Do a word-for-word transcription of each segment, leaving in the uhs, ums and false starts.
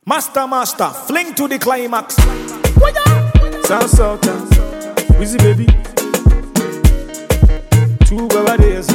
Master, master, fling to the climax. Sound Sultan, Wizzy baby. Two Baba days.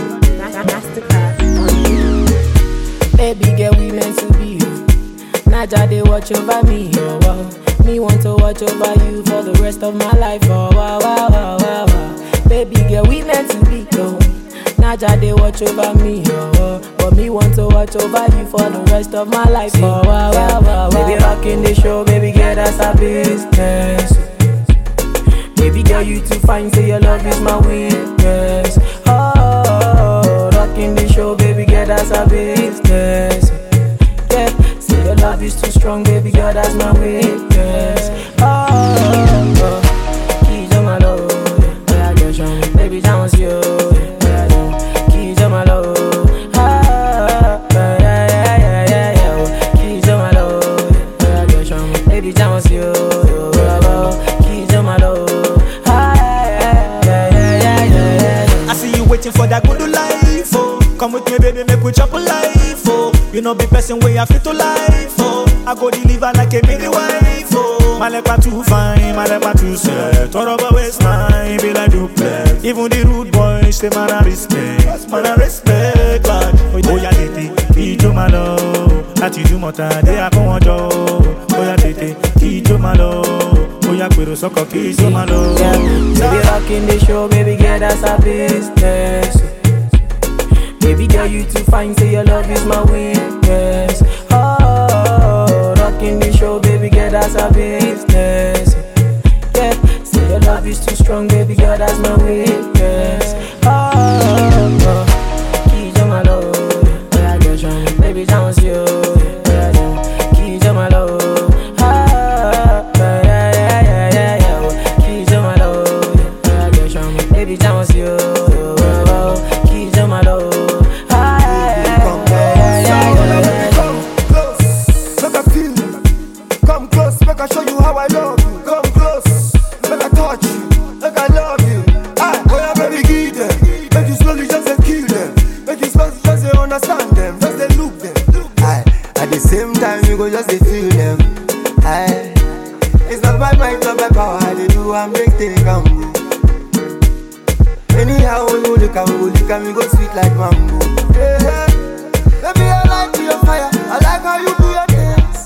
Baby girl, we meant to be. Naja, they watch over me, oh wow. Me want to watch over you for the rest of my life, oh wow, wow, wow, wow, wow. Baby girl, we meant to be, oh. Naja, they watch over me, oh, oh. But me want to watch over you for the rest of my life, oh wow, wow, wow, wow. Baby, rocking the show, baby girl, that's our business. Baby girl, you too fine, say your love is my weakness. Oh, rocking the show, baby girl, that's our business. Yeah, say your love is too strong, baby girl, that's my weakness. Oh, oh, keys on my low, yeah, I get show me, baby, dance you, yeah, yeah, keys on my low, ah, yeah, yeah, yeah, yeah, yeah, keys on my low, yeah, I get show me, baby, dance you, yeah, keys on my low. Waiting for that good life, oh. Come with me, baby, make we chop a life, oh. You know, be person way I fit to life, oh. I go deliver like a baby wife, oh. My lepa too fine, my lepa too set. Thought about waistline, be like duplex. Even the rude boys, say man I respect, man I respect, but oh yeah, tete, kijo my love. Lati do mota, de a con jo. Oh yeah, tete, kijo my love. Oh yeah, quiero soccer, kijo my love. Baby, rocking the show, baby girl, that's our business. Baby girl, you too fine, say your love is my weakness. Oh, rocking the show, baby girl, that's our business. Yeah, say your love is too strong, baby girl, that's my weakness. Oh, oh, keys on my low, yeah, I get you, baby, dance you, yeah, yeah, keys on my low. Baby, dance you, oh, oh, keys on my low. Come close, make I feel you. Come close, make I show you how I love you. Come close, make I touch you, make I love you. Ah, oh yeah, baby, give them. Make you slowly just say kill them. Make you slowly just say understand them, just say look them. Aye, at the same time you go just say feel them. Aye, it's not my mind, not my power. They do and make things come good. Anyhow we go look and we go look and we go sweet like mango. Hey, hey. Baby, I like your fire, I like how you do your dance.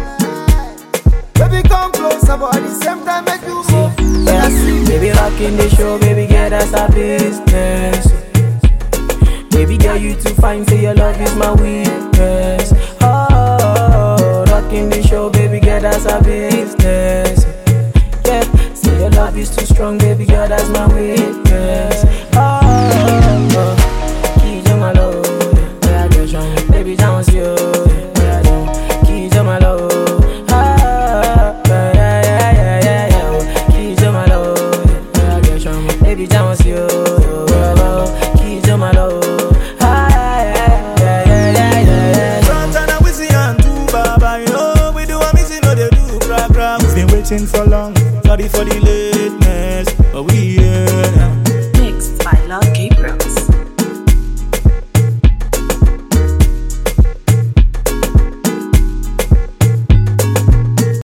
Baby, come closer, but at the same time make you move. Yeah, baby, rocking the show, baby girl, that's our business. Baby girl, you too fine, say your love is my weakness. Oh, rocking the show, baby girl, that's our business. Yeah, say your love is too strong, baby girl, that's my weakness. Oh, oh, keys on my low, yeah, I get you, baby, dance you, yeah, yeah, keys on my low. Ah, yeah, yeah, yeah, yeah, yeah, keys on my low, yeah, I get you, baby, dance you, yeah, keys on my low. Ah, yeah, yeah, yeah, yeah, yeah. Santana, Wizzy and two Baba, you know we do a missing, no they do crack crack. We've been waiting for long. Sorry for the lateness, but we